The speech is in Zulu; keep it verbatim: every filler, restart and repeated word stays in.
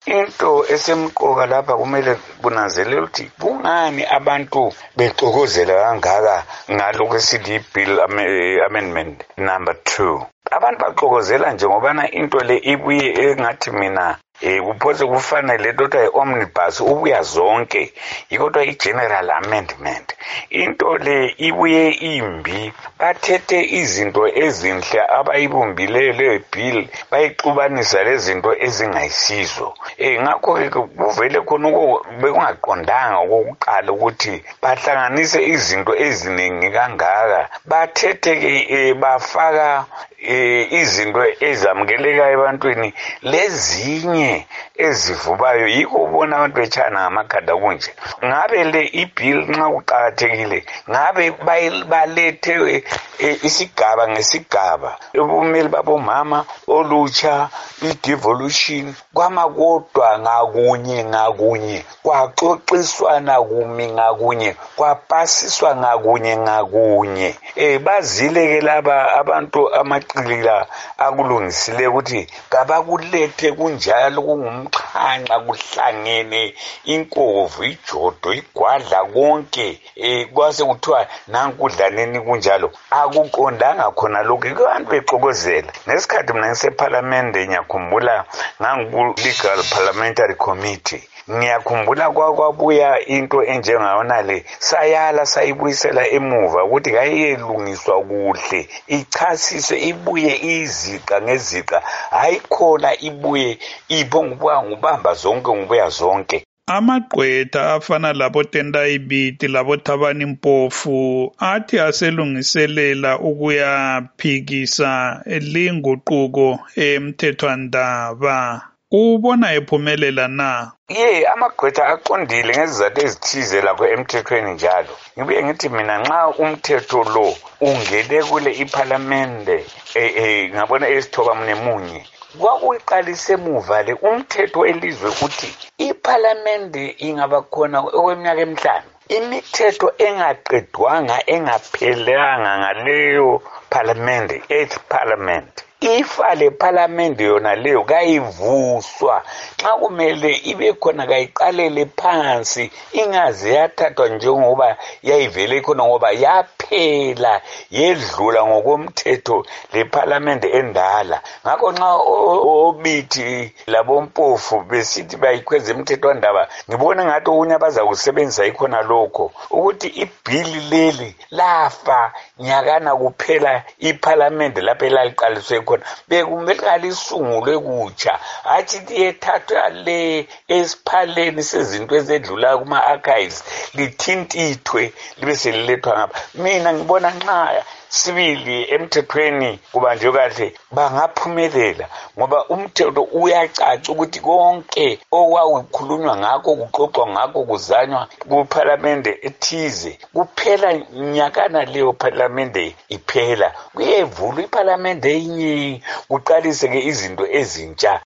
into esemqoka lapha kumele kunanzelele ukuthi kungani abantu bexokozela kangaka ngalokho esithi bill amendment number two. Abantu baxokozela nje ngobana into le ibuye engathi mina eh kuphoze kufana le nto omnibus ubuya zonke ikodwa i-general amendment. Into le ibuye imbi, bathethe izinto ezinhle abayibumbileyo le bill bayixubanisa lezinto ezingayisizo. Eh ngakho ke kuvele khona bekungaqondanga okokuqala ukuthi bahlanganise izinto eziningi kangaka. Bathethe ke bafaka eh izinto ezamukelekayo ebantwini lezinye ezivubayo yikho ubona abantu betshana ngamakhanda kunje. Ngabe le ibill nxa uqakathekile ngabe balethe isigaba ngesigaba ubumeli babomama olutsha i-devolution kwamakodwa ngakunye ngakunye kwaxoxiswana kumi ngakunye kwapasiswa ngakunye ngakunye. Eh bazile ke laba abantu amaqilila akulungisile ukuthi kabakulethe kunjalo kungumxhanxa kuhlangene inkovu ijodo igwadla konke eh kwase kuthiwa nankudlaneni kunjalo akuqondanga khona lokho abantu bexokozela. Nesikhathi mina ngiseparlament ngiyakhumbula ngangu legal parliamentary committee ngiyakhumbula kwabuya into enjengayona le sayala sayibuyisela emuva ukuthi kayelungiswa kuhle ichasiswe ibuye iziqa ngeziqa hayikhona ibuye iphongubuka ngubamba zonke ngubuya zonke. Amagqwetha afana labo Tendai Biti labo Thabani Mpofu athi aselungiselela ukuyaphikisa linguquko emthethwandaba. Ubona ephumelela na? Ye amagqwetha aqondile ngezizathu ezithize lapho emthethweni njalo. Ngibuye ngithi mina nxa umthetho lo ungene kule iparlamente eh eh ngabona esithoba mnemunye kwakuyiqalise emuva le umthetho elizwe ukuthi iparlamente ingaba khona okweminyaka emihlanu. Imithetho engaqedwanga engaphelanga ngaleyo parliament eighth parliament ifa le parliament yona leyo kayivuswa nxa kumele ibe khona kayiqalele phansi ingaze yathathwa njengoba yayivele khona ngoba yaphela yedlula ngokomthetho le parliament endala. Ngakho nxa obithi labo Mpofu besithi bayikhweza emthethwandaba ngibona ngathi okunye abazakusebenzisa ikhona lokho ukuthi ibhili leli lafa nyakana kuphela iparlament lapho elaliqaliswe khona bekumele kalisungulwe kutsha athi liyethathwa le esiphaleni sezinto ezedlula kuma archives lithintithwe libe selilethwa ngapha. Mina ngibona nxa sibili emthethweni kubanjwe kahle bangaphumelela ngoba umthetho uyacaca ukuthi konke okwakukhulunywa ngakho kuxoxwa ngakho kuzanywa kuparlamente ethize kuphela nyakana leyo parliamente iphela kuyevulwa iparlamente enye kuqalise ke izinto ezintsha.